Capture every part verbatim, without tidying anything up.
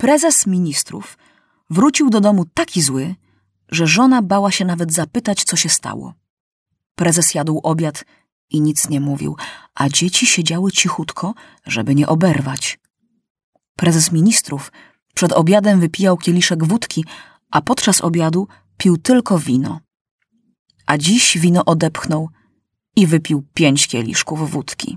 Prezes ministrów wrócił do domu taki zły, że żona bała się nawet zapytać, co się stało. Prezes jadł obiad i nic nie mówił, a dzieci siedziały cichutko, żeby nie oberwać. Prezes ministrów przed obiadem wypijał kieliszek wódki, a podczas obiadu pił tylko wino. A dziś wino odepchnął i wypił pięć kieliszków wódki.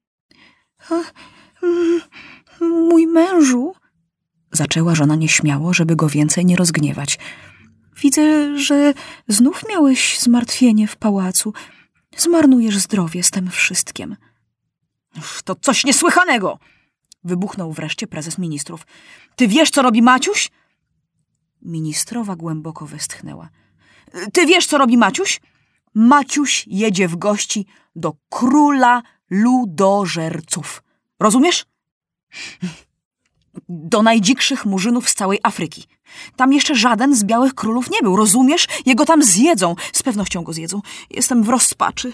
Mój mężu, zaczęła żona nieśmiało, żeby go więcej nie rozgniewać. Widzę, że znów miałeś zmartwienie w pałacu. Zmarnujesz zdrowie z tym wszystkim. To coś niesłychanego! Wybuchnął wreszcie prezes ministrów. Ty wiesz, co robi Maciuś? Ministrowa głęboko westchnęła. Ty wiesz, co robi Maciuś? Maciuś jedzie w gości do króla ludożerców. Rozumiesz? Do najdzikszych murzynów z całej Afryki. Tam jeszcze żaden z białych królów nie był, rozumiesz? Jego tam zjedzą. Z pewnością go zjedzą. Jestem w rozpaczy.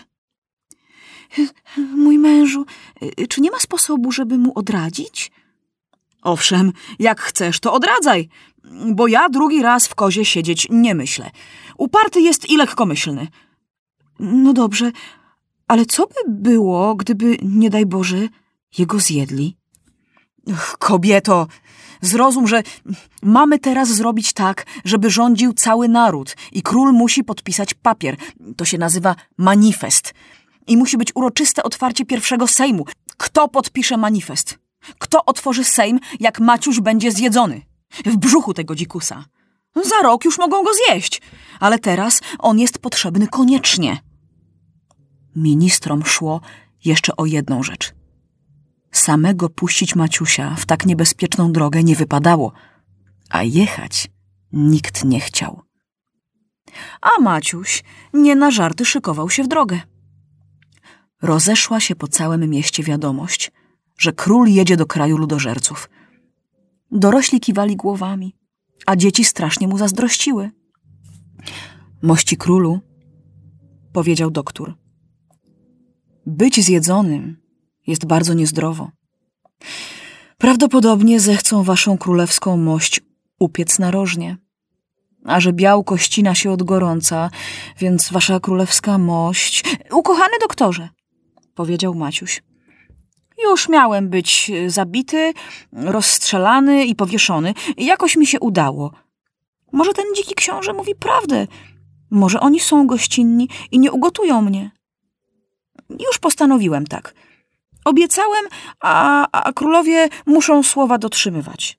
Mój mężu, czy nie ma sposobu, żeby mu odradzić? Owszem, jak chcesz, to odradzaj, bo ja drugi raz w kozie siedzieć nie myślę. Uparty jest i lekkomyślny. No dobrze, ale co by było, gdyby, nie daj Boże, jego zjedli? Ach, kobieto, zrozum, że mamy teraz zrobić tak, żeby rządził cały naród i król musi podpisać papier. To się nazywa manifest. I musi być uroczyste otwarcie pierwszego Sejmu. Kto podpisze manifest? Kto otworzy Sejm, jak Maciuś będzie zjedzony? W brzuchu tego dzikusa. Za rok już mogą go zjeść, ale teraz on jest potrzebny koniecznie. Ministrom szło jeszcze o jedną rzecz. Samego puścić Maciusia w tak niebezpieczną drogę nie wypadało, a jechać nikt nie chciał. A Maciuś nie na żarty szykował się w drogę. Rozeszła się po całym mieście wiadomość, że król jedzie do kraju ludożerców. Dorośli kiwali głowami, a dzieci strasznie mu zazdrościły. Mości królu, powiedział doktor, być zjedzonym jest bardzo niezdrowo. Prawdopodobnie zechcą waszą królewską mość upiec narożnie. A że białko ścina się od gorąca, więc wasza królewska mość... Ukochany doktorze, powiedział Maciuś. Już miałem być zabity, rozstrzelany i powieszony. Jakoś mi się udało. Może ten dziki książę mówi prawdę. Może oni są gościnni i nie ugotują mnie. Już postanowiłem tak. Obiecałem, a, a królowie muszą słowa dotrzymywać.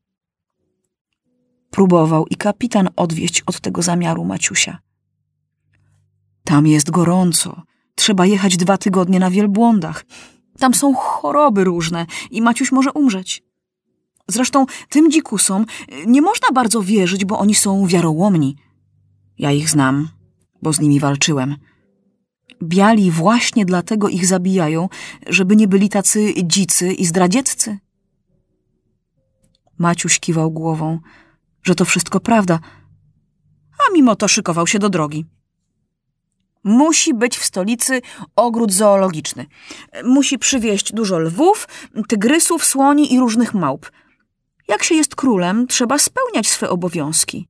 Próbował i kapitan odwieźć od tego zamiaru Maciusia. Tam jest gorąco. Trzeba jechać dwa tygodnie na wielbłądach. Tam są choroby różne i Maciuś może umrzeć. Zresztą tym dzikusom nie można bardzo wierzyć, bo oni są wiarołomni. Ja ich znam, bo z nimi walczyłem. Biali właśnie dlatego ich zabijają, żeby nie byli tacy dzicy i zdradzieccy. Maciuś kiwał głową, że to wszystko prawda, a mimo to szykował się do drogi. Musi być w stolicy ogród zoologiczny. Musi przywieźć dużo lwów, tygrysów, słoni i różnych małp. Jak się jest królem, trzeba spełniać swe obowiązki.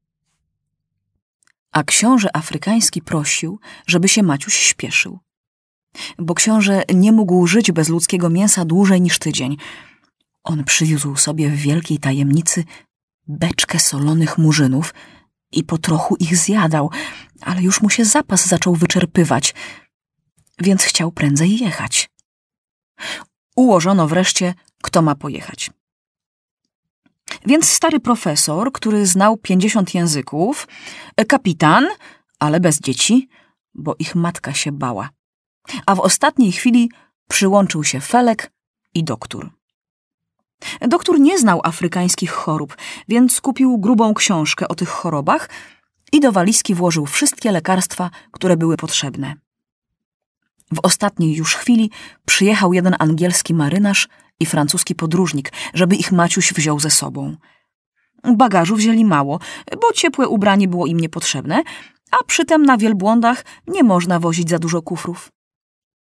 A książę afrykański prosił, żeby się Maciuś śpieszył. Bo książę nie mógł żyć bez ludzkiego mięsa dłużej niż tydzień. On przywiózł sobie w wielkiej tajemnicy beczkę solonych murzynów i po trochu ich zjadał, ale już mu się zapas zaczął wyczerpywać, więc chciał prędzej jechać. Ułożono wreszcie, kto ma pojechać. Więc stary profesor, który znał pięćdziesiąt języków, kapitan, ale bez dzieci, bo ich matka się bała. A w ostatniej chwili przyłączył się Felek i doktor. Doktor nie znał afrykańskich chorób, więc kupił grubą książkę o tych chorobach i do walizki włożył wszystkie lekarstwa, które były potrzebne. W ostatniej już chwili przyjechał jeden angielski marynarz i francuski podróżnik, żeby ich Maciuś wziął ze sobą. Bagażu wzięli mało, bo ciepłe ubranie było im niepotrzebne, a przytem na wielbłądach nie można wozić za dużo kufrów.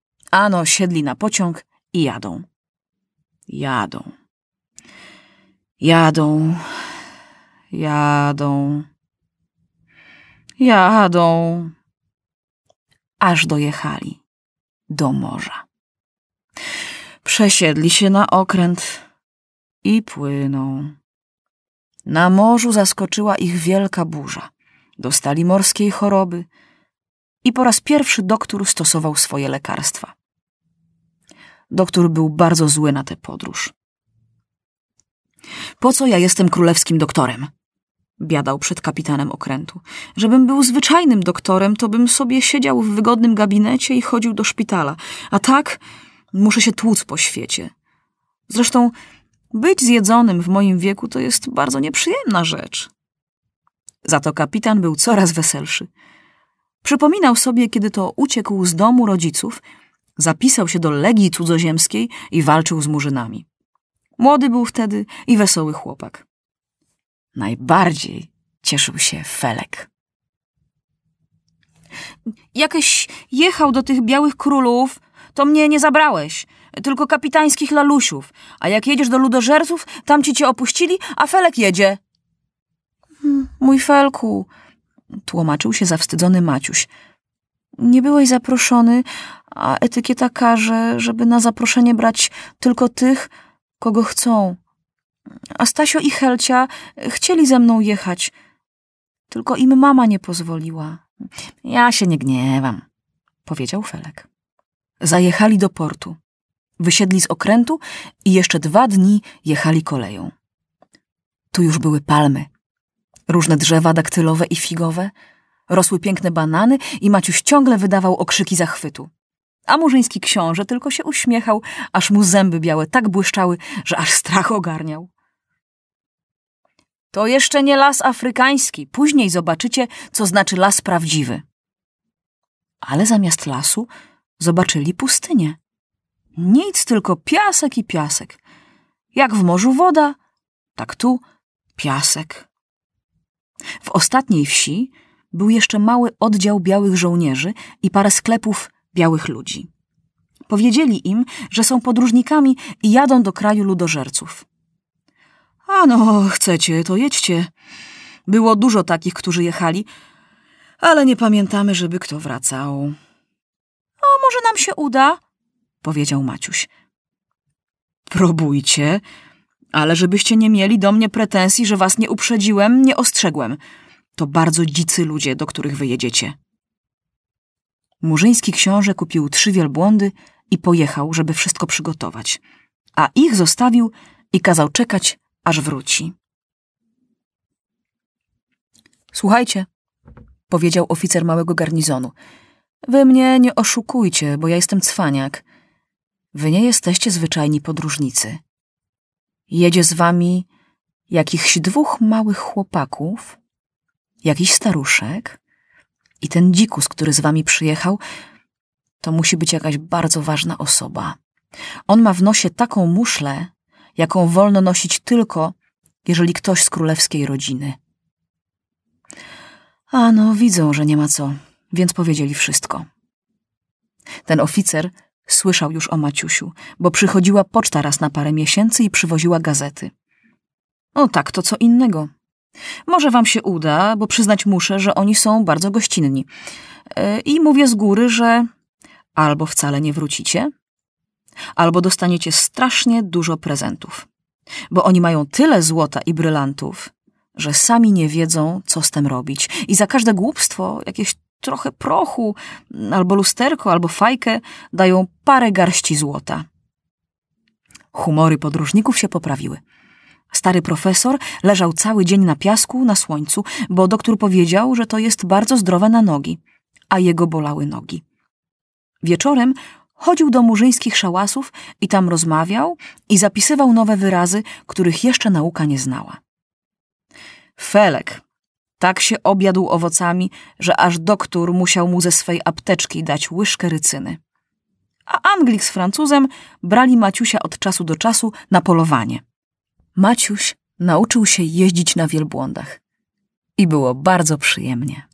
Ano siedli na pociąg i jadą. Jadą. Jadą, jadą, jadą, aż dojechali do morza. Przesiedli się na okręt i płyną. Na morzu zaskoczyła ich wielka burza. Dostali morskiej choroby i po raz pierwszy doktór stosował swoje lekarstwa. Doktór był bardzo zły na tę podróż. Po co ja jestem królewskim doktorem? Biadał przed kapitanem okrętu. Żebym był zwyczajnym doktorem, to bym sobie siedział w wygodnym gabinecie i chodził do szpitala. A tak muszę się tłuc po świecie. Zresztą być zjedzonym w moim wieku to jest bardzo nieprzyjemna rzecz. Za to kapitan był coraz weselszy. Przypominał sobie, kiedy to uciekł z domu rodziców, zapisał się do Legii Cudzoziemskiej i walczył z murzynami. Młody był wtedy i wesoły chłopak. Najbardziej cieszył się Felek. Jakeś jechał do tych białych królów, to mnie nie zabrałeś, tylko kapitańskich lalusiów, a jak jedziesz do ludożerców, tam ci cię opuścili, a Felek jedzie. Mój Felku, tłumaczył się zawstydzony Maciuś. Nie byłeś zaproszony, a etykieta każe, żeby na zaproszenie brać tylko tych, kogo chcą. A Stasio i Helcia chcieli ze mną jechać, tylko im mama nie pozwoliła. Ja się nie gniewam, powiedział Felek. Zajechali do portu. Wysiedli z okrętu i jeszcze dwa dni jechali koleją. Tu już były palmy, różne drzewa daktylowe i figowe, rosły piękne banany i Maciuś ciągle wydawał okrzyki zachwytu. A murzyński książę tylko się uśmiechał, aż mu zęby białe tak błyszczały, że aż strach ogarniał. To jeszcze nie las afrykański. Później zobaczycie, co znaczy las prawdziwy. Ale zamiast lasu zobaczyli pustynię. Nic, tylko piasek i piasek. Jak w morzu woda, tak tu piasek. W ostatniej wsi był jeszcze mały oddział białych żołnierzy i parę sklepów białych ludzi. Powiedzieli im, że są podróżnikami i jadą do kraju ludożerców. A no, chcecie, to jedźcie. Było dużo takich, którzy jechali, ale nie pamiętamy, żeby kto wracał. A może nam się uda? Powiedział Maciuś. Próbujcie, ale żebyście nie mieli do mnie pretensji, że was nie uprzedziłem, nie ostrzegłem. To bardzo dzicy ludzie, do których wyjedziecie. Murzyński książę kupił trzy wielbłądy i pojechał, żeby wszystko przygotować, a ich zostawił i kazał czekać, aż wróci. Słuchajcie, powiedział oficer małego garnizonu, wy mnie nie oszukujcie, bo ja jestem cwaniak. Wy nie jesteście zwyczajni podróżnicy. Jedzie z wami jakichś dwóch małych chłopaków, jakiś staruszek i ten dzikus, który z wami przyjechał, to musi być jakaś bardzo ważna osoba. On ma w nosie taką muszlę, jaką wolno nosić tylko, jeżeli ktoś z królewskiej rodziny. A no, widzą, że nie ma co, więc powiedzieli wszystko. Ten oficer słyszał już o Maciusiu, bo przychodziła poczta raz na parę miesięcy i przywoziła gazety. O tak, to co innego. Może wam się uda, bo przyznać muszę, że oni są bardzo gościnni. Yy, I mówię z góry, że albo wcale nie wrócicie, albo dostaniecie strasznie dużo prezentów. Bo oni mają tyle złota i brylantów, że sami nie wiedzą, co z tym robić. I za każde głupstwo, jakieś trochę prochu, albo lusterko, albo fajkę, dają parę garści złota. Humory podróżników się poprawiły. Stary profesor leżał cały dzień na piasku, na słońcu, bo doktor powiedział, że to jest bardzo zdrowe na nogi, a jego bolały nogi. Wieczorem chodził do murzyńskich szałasów i tam rozmawiał i zapisywał nowe wyrazy, których jeszcze nauka nie znała. Felek tak się objadł owocami, że aż doktor musiał mu ze swej apteczki dać łyżkę rycyny. A Anglik z Francuzem brali Maciusia od czasu do czasu na polowanie. Maciuś nauczył się jeździć na wielbłądach i było bardzo przyjemnie.